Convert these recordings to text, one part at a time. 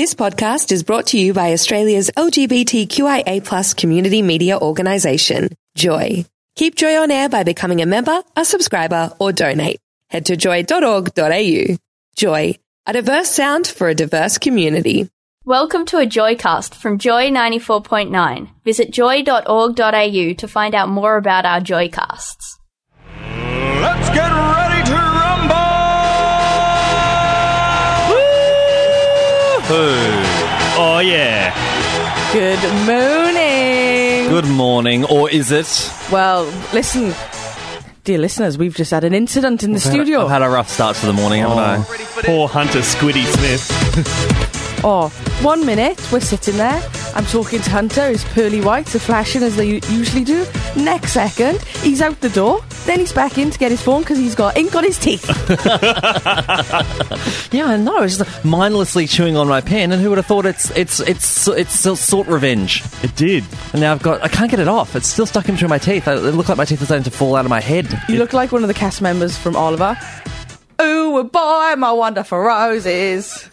This podcast is brought to you by Australia's LGBTQIA+ community media organisation, Joy. Keep Joy on air by becoming a member, a subscriber, or donate. Head to joy.org.au. Joy, a diverse sound for a diverse community. Welcome to a Joycast from Joy 94.9. Visit joy.org.au to find out more about our Joycasts. Let's get ready to rumble! Woo! Oh, yeah. Good morning. Good morning, or is it? Well, listen, dear listeners, we've just had an incident in the studio. I've had a rough start to the morning, haven't I? Poor Hunter Squiddy Smith. Oh, 1 minute, we're sitting there. I'm talking to Hunter, his pearly whites are flashing as they usually do. Next second, he's out the door. Then he's back in to get his phone because he's got ink on his teeth. Yeah, I know. I was just mindlessly chewing on my pen, and who would have thought it's sought revenge? It did. And now I can't get it off. It's still stuck in between my teeth. It looked like my teeth were starting to fall out of my head. You look like one of the cast members from Oliver. Ooh, boy, my wonderful roses.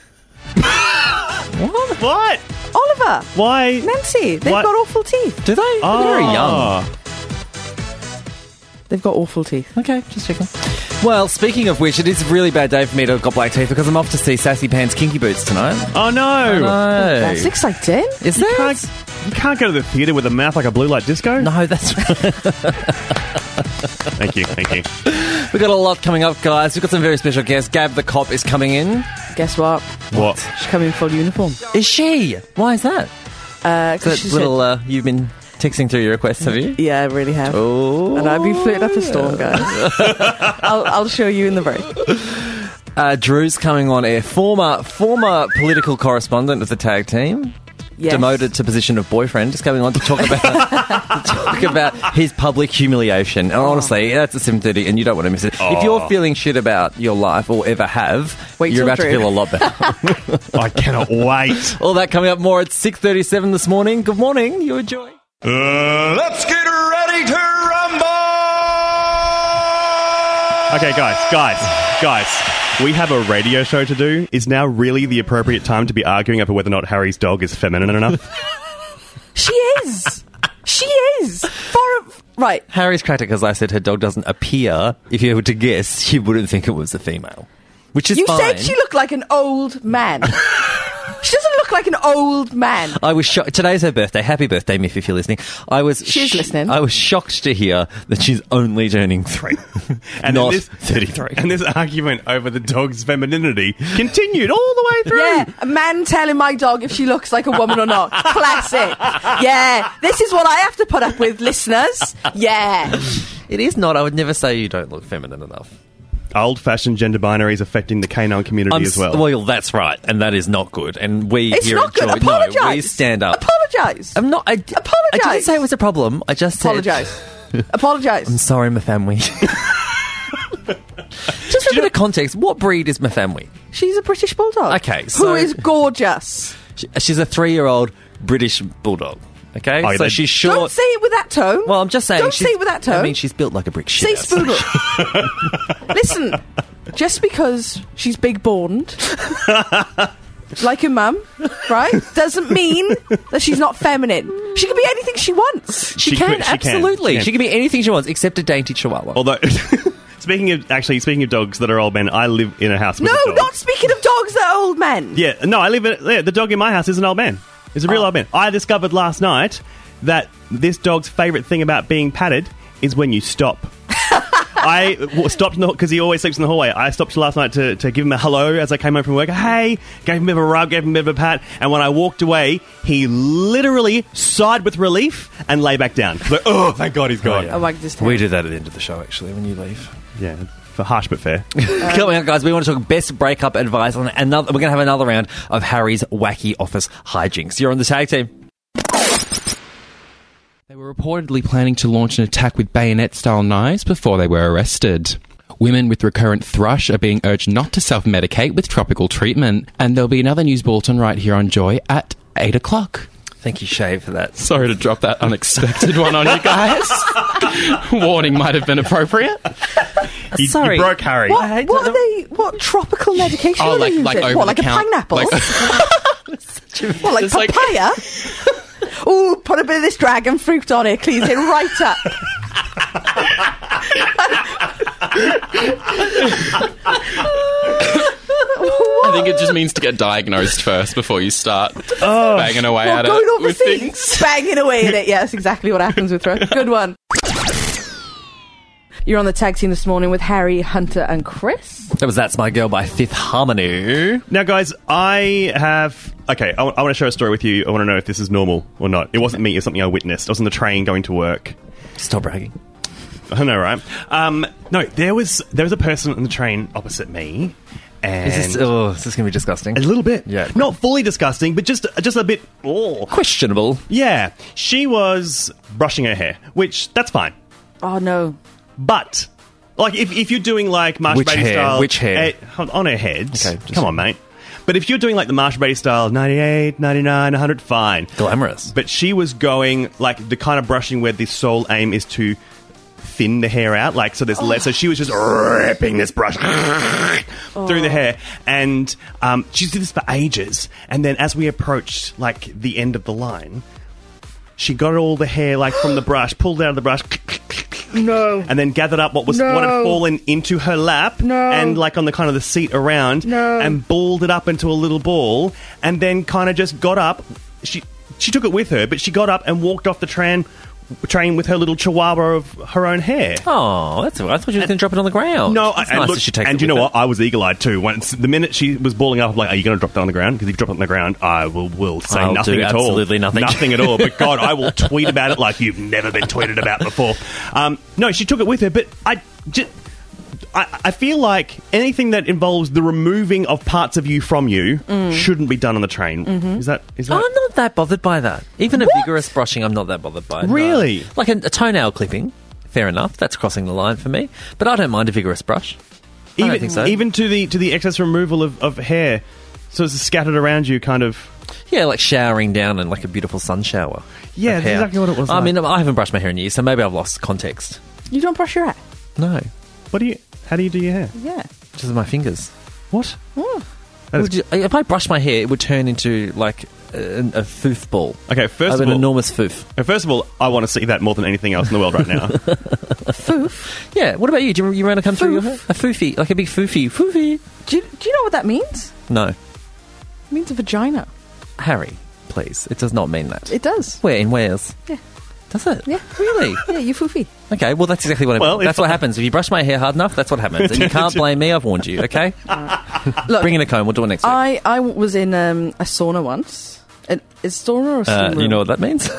What? Oliver. Why? Nancy, they've got awful teeth. Do they? Oh. They're very young. They've got awful teeth. Okay, just checking. Well, speaking of which, it is a really bad day for me to have got black teeth because I'm off to see Sassy Pants Kinky Boots tonight. Oh, no. That's exciting. Is You that? can't go to the theatre with a mouth like a blue light disco? No, that's right. Thank you. We've got a lot coming up, guys. We've got some very special guests. Gab the cop is coming in. Guess what? What? She's coming in full uniform. Is she? Why is that? That You've been texting through your requests, have you? Yeah, I really have. Oh. And I've been flirting up a storm, guys. I'll show you in the break. Drew's coming on air. Former political correspondent of the tag team. Yes. Demoted to position of boyfriend, just coming on to talk about his public humiliation. And honestly, that's at 7:30, and you don't want to miss it. If you're feeling shit about your life or ever have, you're about to feel a lot better. I cannot wait. All that coming up more at 6:37 this morning. Good morning, you enjoy. Let's get ready to rumble! Okay, guys. We have a radio show to do. Is now really the appropriate time to be arguing over whether or not Harry's dog is feminine enough? She is. Right. Harry's cracked it because I said her dog doesn't appear. If you were to guess, you wouldn't think it was a female. Which is You fine. said she looked like an old man. She doesn't look like an old man. I was shocked. Today's her birthday. Happy birthday, Miff, if you're listening. She's listening. I was shocked to hear that she's only turning 3. And not this, 33. And this argument over the dog's femininity continued all the way through. Yeah, a man telling my dog if she looks like a woman or not. Classic. Yeah, this is what I have to put up with, listeners. Yeah. It is not. I would never say you don't look feminine enough. Old-fashioned gender binaries affecting the canine community as well. Well, that's right, and that is not good. And we It's here not at good. Joy, Apologise. No, we stand up. Apologise. I'm not. I didn't say it was a problem. I just said Apologise. Apologise. I'm sorry, Mafamwi. Just for a bit of context, what breed is Mafamwi? She's a British bulldog. Okay, so- who is gorgeous. She's a 3-year-old British bulldog. Okay, Oh, so they- she's short. Don't say it with that tone. Well, I'm just saying. Don't say it with that tone. I mean, she's built like a brick Say shit. spoodle. Listen, just because she's big-boned, like her mum, right, doesn't mean that she's not feminine. She can be anything she wants. She can, absolutely. She can be anything she wants except a dainty chihuahua. Although, speaking of dogs that are old men, I live in a house with No, a dog. not speaking of dogs that are old men. Yeah, no, I live in... Yeah, the dog in my house is an old man. It's a real old man. I discovered last night that this dog's favourite thing about being patted is when you stop. I stopped because he always sleeps in the hallway. I stopped last night to give him a hello as I came home from work. Hey, gave him a bit of a rub, gave him a bit of a pat, and when I walked away, he literally sighed with relief and lay back down. Like, oh, thank God he's gone. I wagged his tail. We do that at the end of the show, actually, when you leave. Yeah, for harsh but fair. Coming up, guys, we want to talk best breakup advice. We're going to have another round of Harry's wacky office hijinks. You're on the tag team. They were reportedly planning to launch an attack with bayonet-style knives before they were arrested. Women with recurrent thrush are being urged not to self-medicate with tropical treatment. And there'll be another news bulletin right here on Joy at 8 o'clock. Thank you, Shay, for that. Sorry to drop that unexpected one on you guys. Warning might have been appropriate. You broke Harry. What tropical medication are they using? over What, the like a count- pineapple? like- What, like It's like- papaya? Ooh, put a bit of this dragon fruit on it, cleans it right up. I think it just means to get diagnosed first before you start banging away Well, at going it over with things, banging away at it. Yeah, that's exactly what happens with her. Good one. You're on the tag team this morning with Harry, Hunter, and Chris. That's My Girl by Fifth Harmony. Now, guys, I have... Okay, I want to share a story with you. I want to know if this is normal or not. It wasn't me. It's something I witnessed. I was on the train going to work. Stop bragging. I know, right? No, there was a person on the train opposite me, and Is this going to be disgusting? a little bit, Yeah. not fully disgusting, but just a bit. Oh, Questionable. yeah. She was brushing her hair, which that's fine, Oh, no. but like if you're doing like Marsha Which Brady hair? style, Which hair? on her head. Okay, just- come on, mate. But if you're doing like the Marsha Brady style, 98, 99, 100, fine. Glamorous. But she was going like the kind of brushing where the sole aim is to thin the hair out, like so there's less. So she was just ripping this brush through the hair, and she did this for ages. And then as we approached like the end of the line, she got all the hair like from the brush, pulled it out of the brush. No. And then gathered up what had fallen into her lap, and like on the kind of the seat around, and balled it up into a little ball, and then kind of just got up. She took it with her, but she got up and walked off the train with her little chihuahua of her own hair. Oh, that's all right. I thought you were going to drop it on the ground. No, That's and nice look, that she takes and it you know with what? I was eagle-eyed too. Once the minute she was balling up, I'm like, "Are you going to drop that on the ground?" Because if you drop it on the ground, I will say I'll nothing do at all. absolutely nothing. Nothing at all. But God, I will tweet about it like you've never been tweeted about before. No, she took it with her, but I feel like anything that involves the removing of parts of you from you shouldn't be done on the train. Mm-hmm. Is that? I'm not that bothered by that. Even a vigorous brushing, I'm not that bothered by. No. Really? Like a toenail clipping, fair enough. That's crossing the line for me. But I don't mind a vigorous brush. I don't think so. Even to the excess removal of hair, so it's scattered around you, kind of. Yeah, like showering down in like a beautiful sun shower. Yeah, of that's hair. exactly what it was I like. mean, I haven't brushed my hair in years, so maybe I've lost context. You don't brush your hair? No, How do you do your hair? Yeah. just with my fingers. What? If I brushed my hair, it would turn into like a foof ball. Okay, first Of of an all, enormous foof. First of all, I want to see that more than anything else in the world right now. Foof? Yeah. What about you? Do you run a country? Foof. A foofy, like a big foofy. Foofy. Do you know what that means? No, It means a vagina. Harry, please. It does not mean that. It does. Where in Wales? Yeah. Does it? Yeah. Really? Yeah, you foofy. Okay, well, that's exactly what I Well, mean. That's what happens. If you brush my hair hard enough, that's what happens. And you can't blame me, I've warned you, okay? Look, Bring in a comb, we'll do it next week. I was in a sauna once. Is sauna or a steam room? You know what that means?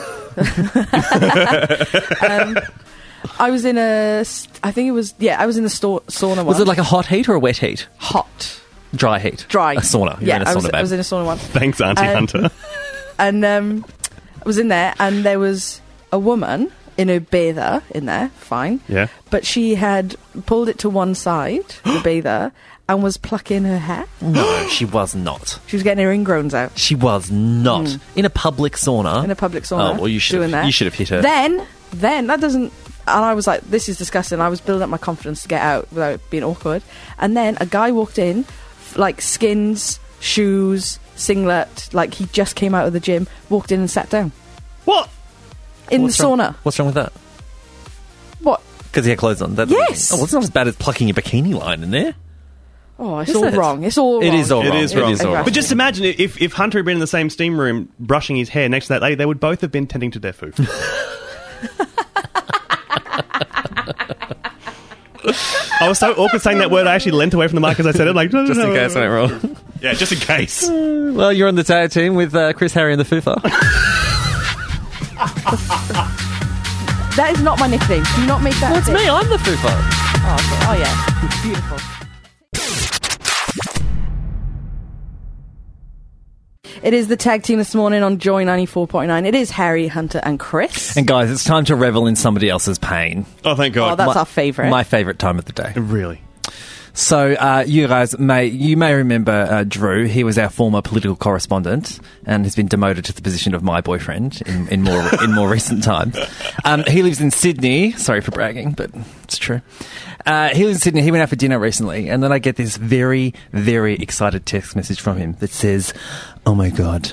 I was in I was in the sauna once. Was it like a hot heat or a wet heat? hot? Dry heat? Dry. A sauna. You're Yeah, in a sauna, babe. I was in a sauna once. Thanks, Auntie Hunter. And I was in there, and there was a woman in her bather in there, fine. Yeah. But she had pulled it to one side, the bather, and was plucking her hair. No, she was not. She was getting her ingrowns out She was not. In a public sauna? in a public sauna. Oh, well, you should doing have, that. you should have hit her. Then that doesn't. And I was like, this is disgusting. I was building up my confidence to get out without being awkward. And then a guy walked in, like skins, shoes, singlet, like he just came out of the gym, walked in and sat down What? in What's the wrong- sauna. What's wrong with that? What? Because he had clothes on. That Yes. Oh, well, it's not as bad as plucking your bikini line in there. Oh, it's Is all it? wrong. It's all It wrong. is all It wrong. is wrong. It is all wrong. But just imagine if Hunter had been in the same steam room brushing his hair next to that lady, they would both have been tending to their food. I was so awkward saying that word, I actually leant away from the mic as I said it, like, no, Just in case I went wrong. Yeah, just in case. Well, you're on the tag team with Chris, Harry and the Fufa. That is not my nickname. Do not make that. That's a thing. me, I'm the Fufa. Oh, okay. Oh, yeah. Beautiful. It is the tag team this morning on Joy 94.9. It is Harry, Hunter, and Chris. And guys, it's time to revel in somebody else's pain. Oh, thank Oh, God. that's our favourite. My favourite time of the day. Really? So, you guys may remember Drew. He was our former political correspondent and has been demoted to the position of my boyfriend in more recent times. He lives in Sydney. Sorry for bragging, but it's true. He lives in Sydney. He went out for dinner recently, and then I get this very, very excited text message from him that says, "Oh my God,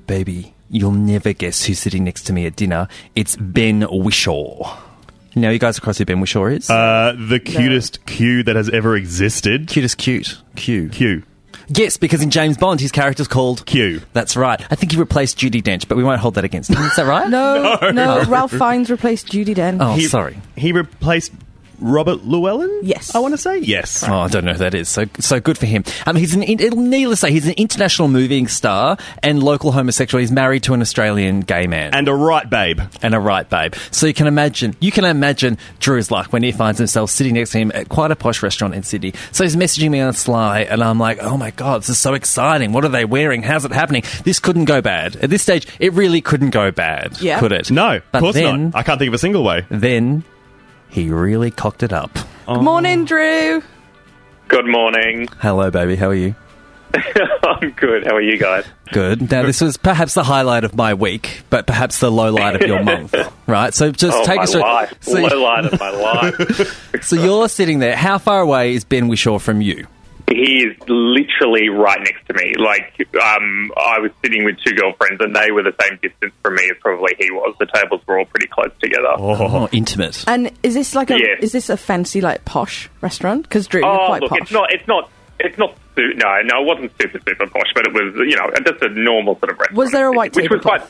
Baby, you'll never guess who's sitting next to me at dinner. It's Ben Whishaw. Now, you guys across who Ben Whishaw is? The cutest Q that has ever existed. Cutest cute. Q. Yes, because in James Bond, his character's called Q. That's right. I think he replaced Judi Dench, but we won't hold that against him. Is that right? No. Ralph Fiennes replaced Judi Dench. Oh, sorry. He replaced Robert Llewellyn? Yes. I want to say yes. Oh, I don't know who that is. So good for him. Needless to say, he's an international movie star and local homosexual. He's married to an Australian gay man. And a right babe. So you can imagine Drew's luck when he finds himself sitting next to him at quite a posh restaurant in Sydney. So he's messaging me on the sly, and I'm like, oh my God, this is so exciting. What are they wearing? How's it happening? This couldn't go bad. At this stage, it really couldn't go bad, could it? No, But of course then- not. I can't think of a single way. Then he really cocked it up. Good morning, Drew. Good morning. Hello, baby. How are you? I'm good. How are you guys? Good. Now, this was perhaps the highlight of my week, but perhaps the low light of your month, right? So just take us through. Life. So, Low light of my life. so you're sitting there. How far away is Ben Whishaw from you? He is literally right next to me. I was sitting with two girlfriends, and they were the same distance from me as probably he was. The tables were all pretty close together. Oh, intimate. And is this Yes. is this a fancy posh restaurant? Because Drew, you're quite look, posh. it's not. No, it wasn't super posh, but it was just a normal sort of restaurant. Was there a white which was tablecloth?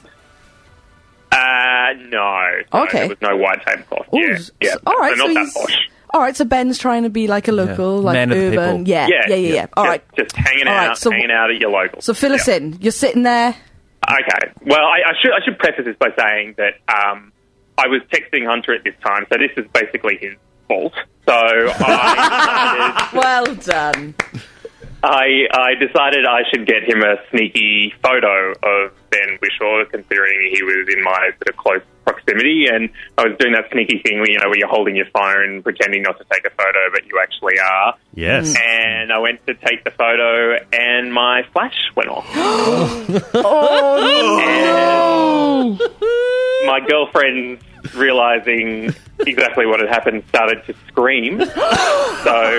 No. Okay. There was no white tablecloth. Ooh, Yeah. all right, so so not he's that posh. all right. So Ben's trying to be like a local, Man of the urban. people. Yeah. All right. Just hanging All right, out, so- hanging out at your local. So fill us in. You're sitting there. Okay. Well, I should preface this by saying that I was texting Hunter at this time, so this is basically his fault. So Well done. I decided I should get him a sneaky photo of Ben Whishaw, considering he was in my sort of close proximity, and I was doing that sneaky thing where you're holding your phone, pretending not to take a photo, but you actually are. Yes. And I went to take the photo, and my flash went off. And my girlfriend, realising exactly what had happened, started to scream. So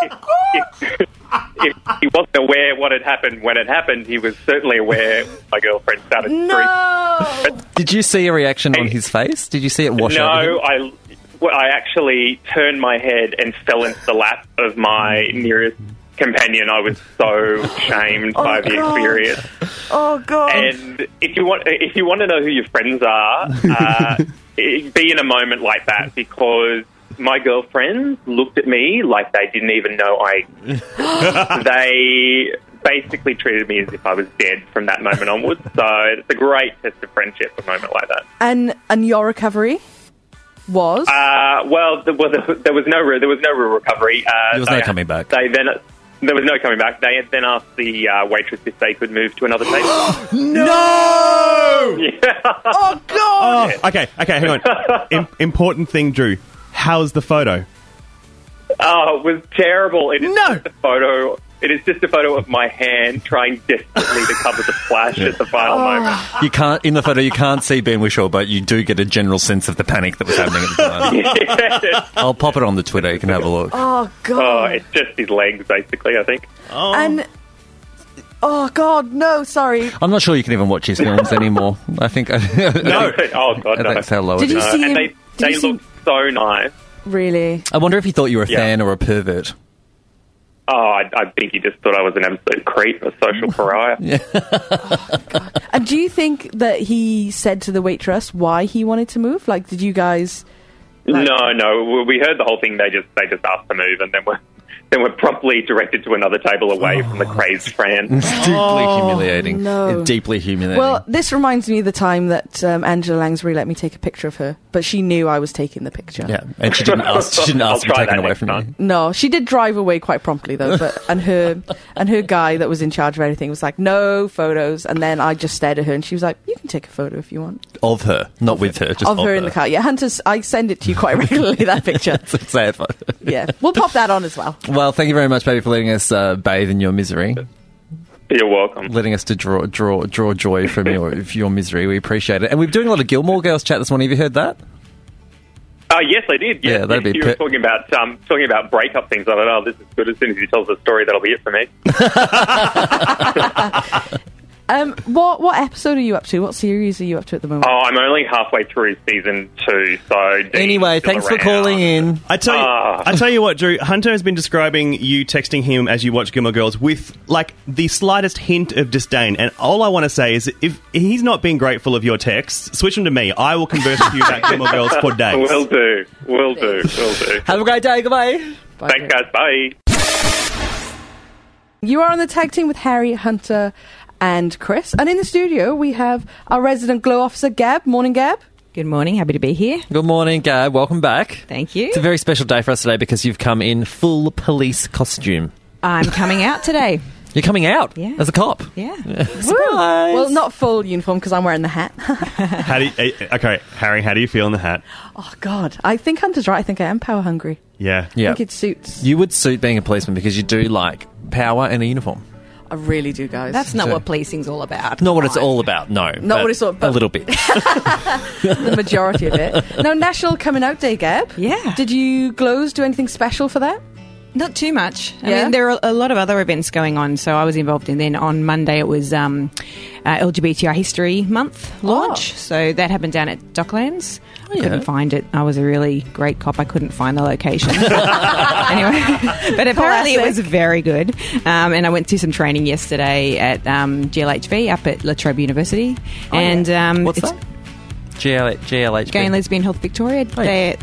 if he wasn't aware what had happened when it happened, he was certainly aware my girlfriend started to scream. Did you see a reaction on his face? Did you see it wash over him? No, I actually turned my head and fell into the lap of my nearest companion. I was so shamed by the experience. Oh God! And if you want to know who your friends are, be in a moment like that, because my girlfriends looked at me like they didn't even know they basically treated me as if I was dead from that moment onwards. So it's a great test of friendship, a moment like that. And your recovery was? Well, there was no real recovery. There was no coming back. There was no coming back. They then asked the waitress if they could move to another table. No! Yeah. Oh God! Oh, okay, hang on. Important thing, Drew. How's the photo? Oh, it was terrible. It is just a photo of my hand trying desperately to cover the flash at the final moment. You can't in the photo. You can't see Ben Whishaw, but you do get a general sense of the panic that was happening at the time. Yeah. I'll pop it on the Twitter. You can have a look. Oh Oh, God! it's just his legs, basically, I think. And oh God, no! Sorry. I'm not sure you can even watch his films anymore. I think. No. Oh, God, no. That's how low Did it you is. see And him? they look so nice. Really? I wonder if he thought you were a Yeah. fan or a pervert. Oh, I think he just thought I was an absolute creep, a social pariah. And do you think that he said to the waitress why he wanted to move? Like, did you guys? No. We heard the whole thing. They just asked to move, and then we're promptly directed to another table away from the crazed fan. It's deeply humiliating. no. Deeply humiliating. Well, this reminds me of the time that Angela Lansbury let me take a picture of her, but she knew I was taking the picture. yeah, and she didn't ask. She didn't I'll ask to be try taken that away next from time. you. No, she did drive away quite promptly though. But and her guy that was in charge of everything was like, no photos. And then I just stared at her, and she was like, you can take a photo if you want Of her, not with her. Just of her in the car. Yeah, Hunters, I send it to you quite regularly. That picture. Sad photo. Yeah, we'll pop that on as well. Well, thank you very much, baby, for letting us bathe in your misery, You're welcome. letting us to draw joy from your misery. We appreciate it. And we're doing a lot of Gilmore Girls chat this morning. Have you heard that? Yes, I did. Yes. Yeah, that'd be you were talking about breakup things. I thought, this is good. As soon as he tells the story, that'll be it for me. What episode are you up to? What series are you up to at the moment? Oh, I'm only halfway through season 2, so... Dean's Anyway, still thanks for around. calling in. I tell you what, Drew. Hunter has been describing you texting him as you watch Gilmore Girls with like the slightest hint of disdain. And all I want to say is, if he's not being grateful of your texts, switch him to me. I will converse with you about Gilmore Girls for days. Will do. Have a great day. Goodbye. Thanks, guys. Bye. You are on the tag team with Harry, Hunter, and Chris. And in the studio, we have our resident glow officer, Gab. Morning, Gab. Good morning. Happy to be here. Good morning, Gab. Welcome back. Thank you. It's a very special day for us today because you've come in full police costume. I'm coming out today. You're coming out Yeah. as a cop. Yeah. Surprise. Well, not full uniform because I'm wearing the hat. Okay, Harry, how do you feel in the hat? Oh, God. I think Hunter's right. I think I am power hungry. Yeah. I Yeah. think it suits. You would suit being a policeman because you do like power and a uniform. I really do, guys. That's not So- what policing's all about. Not what it's Fine. all about, no. Not what it's all about. A little bit. the majority of it. Now, National Coming Out Day, Gab. Yeah. Did you glows do anything special for that? Not too much. I Yeah? mean, there are a lot of other events going on, so I was involved in. Then on Monday, it was LGBTI History Month launch. So that happened down at Docklands. I couldn't find it. I was a really great cop. I couldn't find the location. Anyway, but apparently it was very good. And I went to some training yesterday at GLHV up at La Trobe University. What's that? GLHB. Gay and Lesbian Health Victoria. They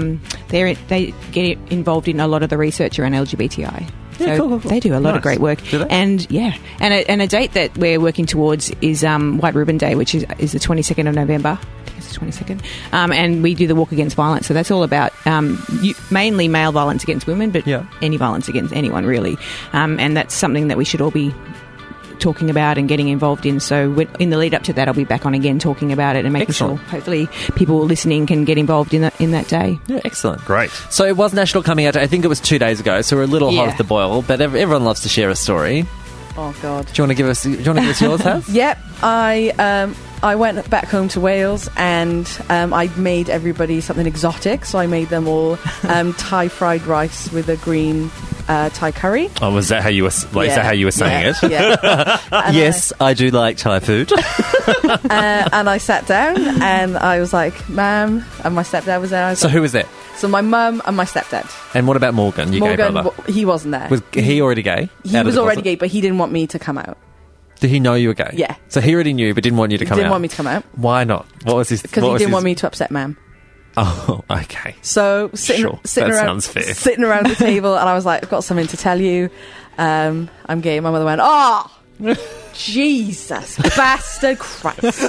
get involved in a lot of the research around LGBTI. Yeah, So cool. they do a lot of great work. Do they? And and a date that we're working towards is White Ribbon Day, which is the 22nd of November. I think it's the 22nd. And we do the Walk Against Violence. So that's all about mainly male violence against women, but Yeah. any violence against anyone really. And that's something that we should all be talking about and getting involved in. So in the lead up to that, I'll be back on again talking about it and making Excellent. sure hopefully people listening can get involved in that day. Yeah, excellent. Great. So it was National Coming Out Day. I think it was 2 days ago, so we're a little hot Yeah. off the boil, but everyone loves to share a story. Oh, God. Do you want to give us yours, Haz? Yep. I went back home to Wales and I made everybody something exotic. So I made them all Thai fried rice with a green Thai curry. Oh, was that how you were? Is that how you were saying it? Yeah. And Yes, I do like Thai food. and I sat down and I was like, "Ma'am," and my stepdad was there. I was So like, who was there? so my mum and my stepdad. And what about Morgan, your gay brother? He wasn't there. Was he already gay? He Out of was the already closet? gay, but he didn't want me to come out. Did he know you were gay? Yeah. So he already knew, but didn't want you to He come didn't out. want me to come out Why not? What was his? because he didn't want me to upset Ma'am. Oh, okay. So sitting Sure, sitting that around sounds fair. sitting around the table, and I was like, "I've got something to tell you. I'm gay." My mother went, "Oh, Jesus, bastard Christ!"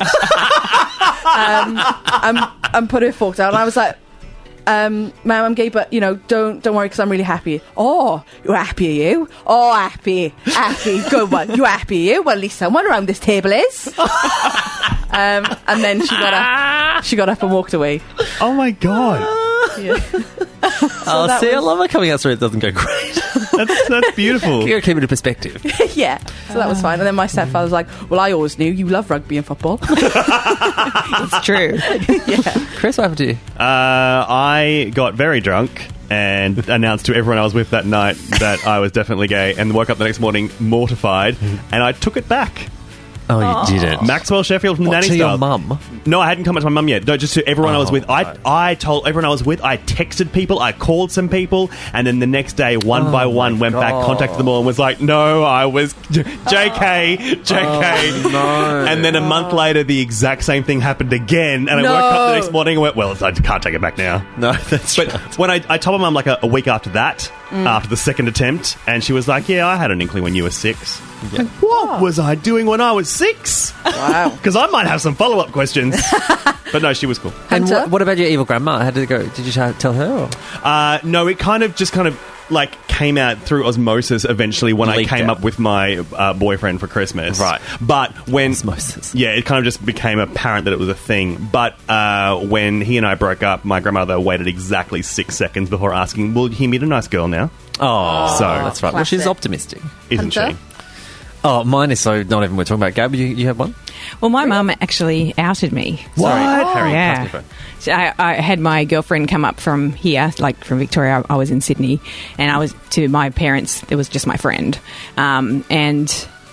and put her fork down. And I was like, "Ma'am, I'm gay, but don't worry because I'm really happy." "Oh, you're happy, are you? Oh, happy, good one. You happy, are you? Well, at least someone around this table is." And then she got up and walked away. Oh my god, Yeah. Oh, that see, I was- love a coming out story that doesn't go great. that's beautiful. You gotta keep it in perspective. Yeah, so that was fine. And then my stepfather was like, "Well, I always knew you love rugby and football." It's true. Chris, what happened to you? I got very drunk and announced to everyone I was with that night that I was definitely gay, and woke up the next morning mortified, and I took it back. Oh, you didn't. Maxwell Sheffield from the What, Nanny to Style. your mum? No, I hadn't come to my mum yet. No, just to everyone I was Oh, with. I told everyone I was with. I texted people. I called some people, and then the next day, one by one, went back, contacted them all, and was like, "No, I was JK." Oh, no. And then a month later, the exact same thing happened again, and I woke up the next morning and went, "Well, I can't take it back now." No, that's But right. when I told my mum like a week after that, after the second attempt, and she was like, "Yeah, I had an inkling when you were 6." Yeah. Like, what was I doing when I was 6? Wow. Because I might have some follow-up questions. But no, she was cool. And Hunter? what about your evil grandma? How did it go? Did you tell her? Or? No, it kind of like came out through osmosis eventually when Leaked I came out. up with my boyfriend for Christmas. Right. But when... Osmosis. Yeah, it kind of just became apparent that it was a thing. But when he and I broke up, my grandmother waited exactly 6 seconds before asking, "Will he meet a nice girl now?" Oh, So- that's right. Well, she's Classic. optimistic. Isn't Hunter? she? Oh, mine is so not even worth talking about. Gab, you have one? Well, my mum actually outed me. Sorry, Oh, Harry. yeah. pass me phone. So I had my girlfriend come up from here, like from Victoria. I was in Sydney, and I was to my parents. It was just my friend, and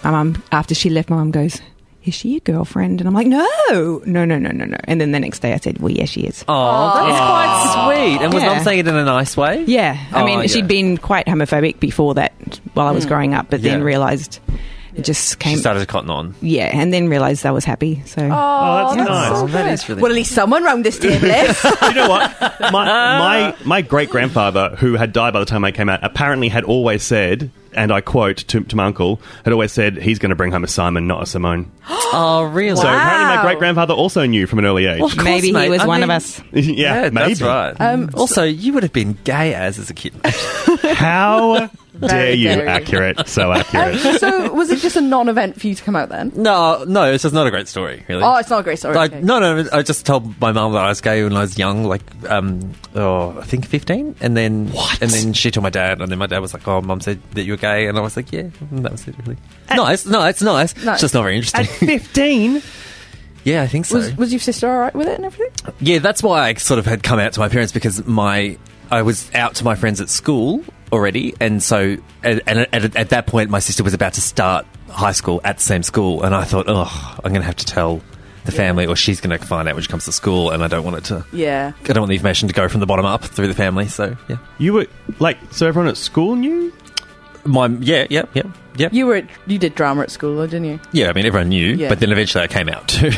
my mum, after she left, my mum goes, is she your girlfriend? And I'm like, no. And then the next day I said, well, yeah, she is. Oh, that's quite sweet. And was Yeah. Mum saying it in a nice way? Yeah. I mean, yeah. she'd been quite homophobic before that while I was growing up, but then Yeah. realised it just came... She started to cotton on. Yeah, and then realised I was happy, so... Oh, that's nice. Oh, that is really Well, at least someone round this table is. You know what? My great grandfather, who had died by the time I came out, apparently had always said, and I quote to my uncle, had always said he's going to bring home a Simon, not a Simone. Oh, really? So apparently my Wow. great grandfather also knew from an early age. Well, of course, Maybe mate. he was I one of mean- us. yeah, maybe. that's right. Also, you would have been gay as a kid. How dare Very you? dare you. Accurate. So accurate. So was it just a non-event for you to come out then? No, it's just not a great story, really. Oh, it's not a great story. I, okay. No, I just told my mum that I was gay when I was young, like, I think 15, and then she told my dad, and then my dad was like, "Oh, Mum said that you were gay," and I was like, "Yeah," and that was it, really. Nice, no, it's nice. No. It's just not very interesting. At 15? Yeah, I think so. Was your sister all right with it and everything? Yeah, that's why I sort of had come out to my parents, because I was out to my friends at school already, and so at that point my sister was about to start high school at the same school, and I thought, I'm going to have to tell the family, or she's going to find out when she comes to school, and I don't want Yeah. I don't want the information to go from the bottom up through the family. So yeah, You were so everyone at school knew? yeah. You did drama at school, though, didn't you? Yeah, I mean, everyone knew, Yeah. but then eventually I came out too.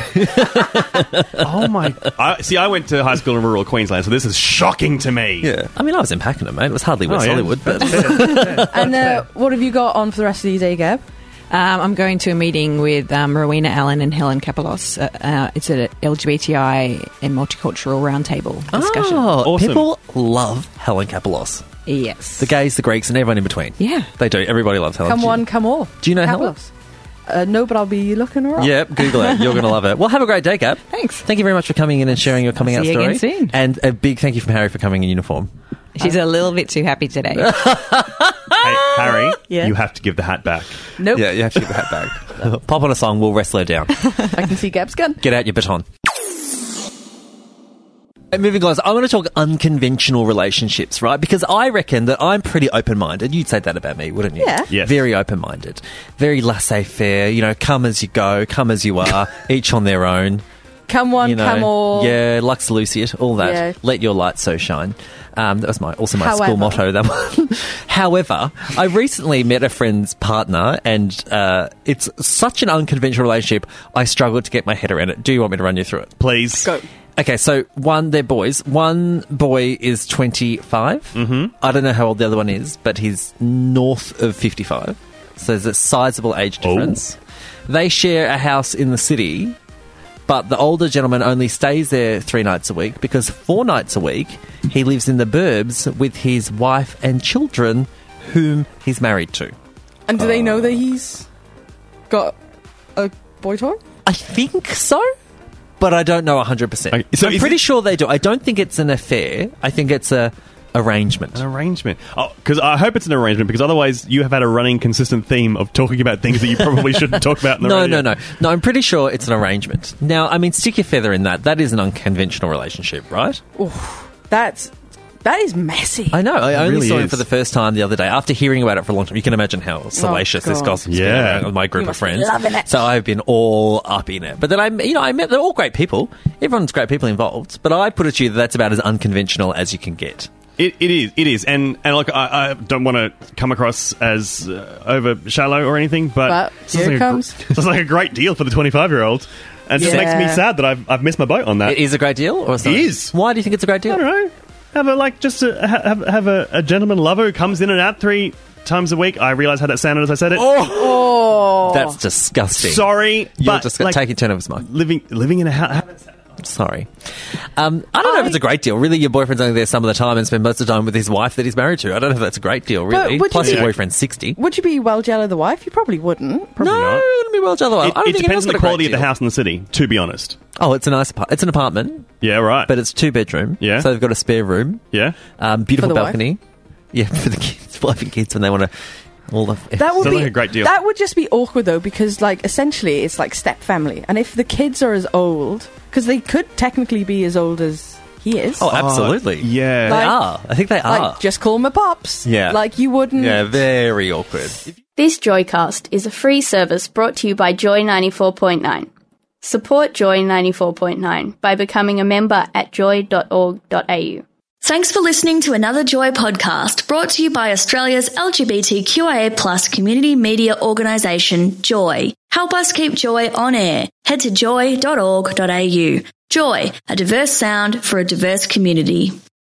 Oh my! I went to high school in rural Queensland, so this is shocking to me. Yeah, I mean, I was in Pakenham, mate. It was hardly West yeah. Hollywood, but And what have you got on for the rest of the day, Gab? I'm going to a meeting with Rowena Allen and Helen Kapelos. It's an LGBTI and multicultural roundtable discussion. Oh, Awesome. people love Helen Kapelos. Yes. The gays, the Greeks, and everyone in between. Yeah. They do. Everybody loves Helen. Come on, come on. Do you know Helen? No, but I'll be looking her up. Yep, Google it. You're going to love it. Well, have a great day, Gab. Thanks. Thank you very much for coming in and sharing your coming out See you story. again soon. And a big thank you from Harry for coming in uniform. She's a little bit too happy today. Hey, Harry, Yeah. you have to give the hat back. Nope. Yeah, you have to get the hat back. Pop on a song, we'll wrestle her down. I can see Gab's gun. Get out your baton. Moving on, I want to talk unconventional relationships, right? Because I reckon that I'm pretty open-minded. You'd say that about me, wouldn't you? Yeah. Yes. Very open-minded. Very laissez-faire, come as you go, come as you are, each on their own. Come on, come all. Yeah, Lux Lucius, all that. Yeah. Let your light so shine. That was my school However. motto. That one. However, I recently met a friend's partner, and it's such an unconventional relationship. I struggled to get my head around it. Do you want me to run you through it? Please. Go. Okay, so they're boys. One boy is 25. Mm-hmm. I don't know how old the other one is, but he's north of 55. So there's a sizable age difference. They share a house in the city, but the older gentleman only stays there 3 nights a week, because 4 nights a week he lives in the burbs with his wife and children, whom he's married to. And do they know that he's got a boy toy? I think so, but I don't know 100%. Okay, so I'm is pretty it- sure they do. I don't think it's an affair. I think it's a arrangement. An arrangement. Oh, because I hope it's an arrangement, because otherwise you have had a running, consistent theme of talking about things that you probably shouldn't talk about in the radio. No, I'm pretty sure it's an arrangement. Now, I mean, stick your feather in that. That is an unconventional relationship, right? That is messy. I know. I only really saw him is. for the first time the other day after hearing about it for a long time. You can imagine how salacious this God. gossip's been Yeah. around with my group You of must be friends. loving it. So I've been all up in it. But then I met, they're all great people. Everyone's great people involved. But I put it to you that that's about as unconventional as you can get. It is, and like I don't want to come across as over shallow or anything, but here it comes. It's like a great deal for the 25-year-old, and it just makes me Yeah. sad that I've missed my boat on that. It is a great deal? Or It is. Why do you think it's a great deal? I don't know. Have a gentleman lover who comes in and out 3 times a week. I realise how that sounded as I said it. Oh. That's disgusting. Sorry, You're but just like, taking turnovers, Mike. living in a house. Sorry. I don't know if it's a great deal. Really, your boyfriend's only there some of the time and spend most of the time with his wife that he's married to. I don't know if that's a great deal, really. would you Plus, your be- boyfriend's 60. Would you be well jealous of the wife? You probably wouldn't. Probably no, not. it wouldn't be well jello. I don't It think depends on the anyone's got a quality great of the deal. house in the city, to be honest. Oh, it's a nice it's an apartment, Yeah, right. but it's 2-bedroom. Yeah. So they've got a spare room. yeah. Beautiful For the wife? balcony. Yeah, for the kids, wife and kids when they want to. All the That would Sounds be like a great deal. That would just be awkward though, because like essentially it's like step family, and if the kids are as old, because they could technically be as old as he is. Oh, absolutely. Yeah. They Like- are. I think they are. Like just call them a pops. Yeah. Like you wouldn't. Yeah, very awkward. This Joycast is a free service brought to you by Joy 94.9. Support Joy 94.9 by becoming a member at joy.org.au. Thanks for listening to another Joy podcast brought to you by Australia's LGBTQIA+ community media organisation, Joy. Help us keep Joy on air. Head to joy.org.au. Joy, a diverse sound for a diverse community.